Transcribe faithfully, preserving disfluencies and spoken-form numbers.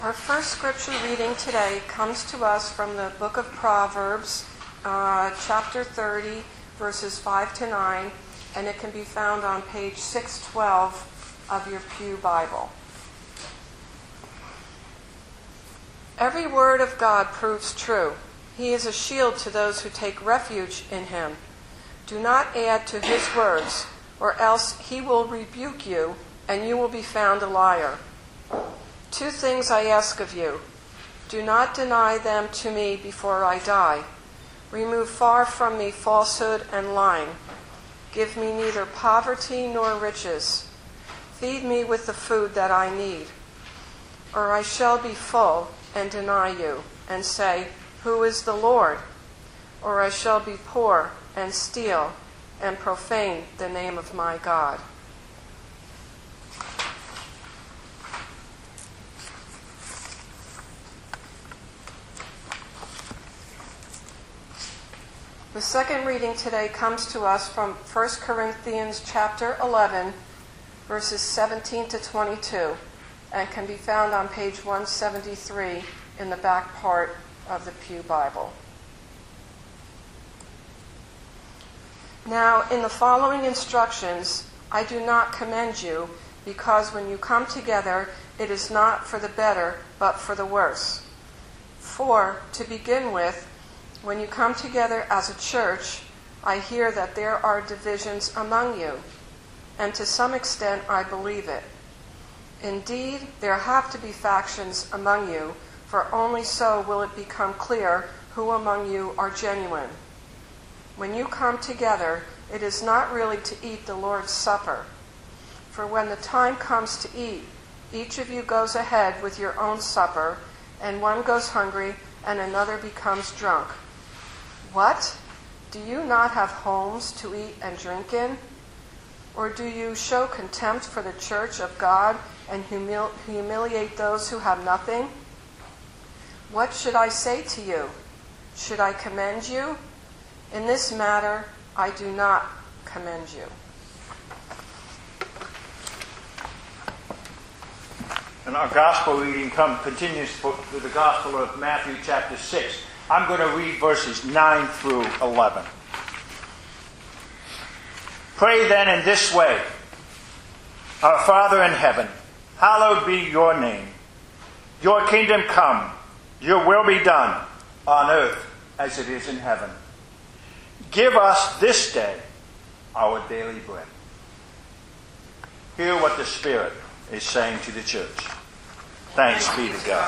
Our first scripture reading today comes to us from the book of Proverbs, uh, chapter thirty, verses five to nine, and it can be found on page six twelve of your Pew Bible. Every word of God proves true. He is a shield to those who take refuge in him. Do not add to his words, or else he will rebuke you, and you will be found a liar. Two things I ask of you. Do not deny them to me before I die. Remove far from me falsehood and lying. Give me neither poverty nor riches. Feed me with the food that I need. Or I shall be full and deny you, and say, Who is the Lord? Or I shall be poor and steal and profane the name of my God. The second reading today comes to us from First Corinthians chapter eleven, verses seventeen to twenty-two, and can be found on page one seventy-three in the back part of the Pew Bible. Now, in the following instructions, I do not commend you, because when you come together, it is not for the better, but for the worse. For, to begin with, when you come together as a church, I hear that there are divisions among you, and to some extent I believe it. Indeed, there have to be factions among you, for only so will it become clear who among you are genuine. When you come together, it is not really to eat the Lord's Supper. For when the time comes to eat, each of you goes ahead with your own supper, and one goes hungry and another becomes drunk. What? Do you not have homes to eat and drink in? Or do you show contempt for the church of God and humil- humiliate those who have nothing? What should I say to you? Should I commend you? In this matter, I do not commend you. And our gospel reading come, continues with the Gospel of Matthew chapter six. I'm going to read verses nine through eleven. Pray then in this way. Our Father in heaven, hallowed be your name. Your kingdom come. Your will be done on earth as it is in heaven. Give us this day our daily bread. Hear what the Spirit is saying to the church. Thanks be to God.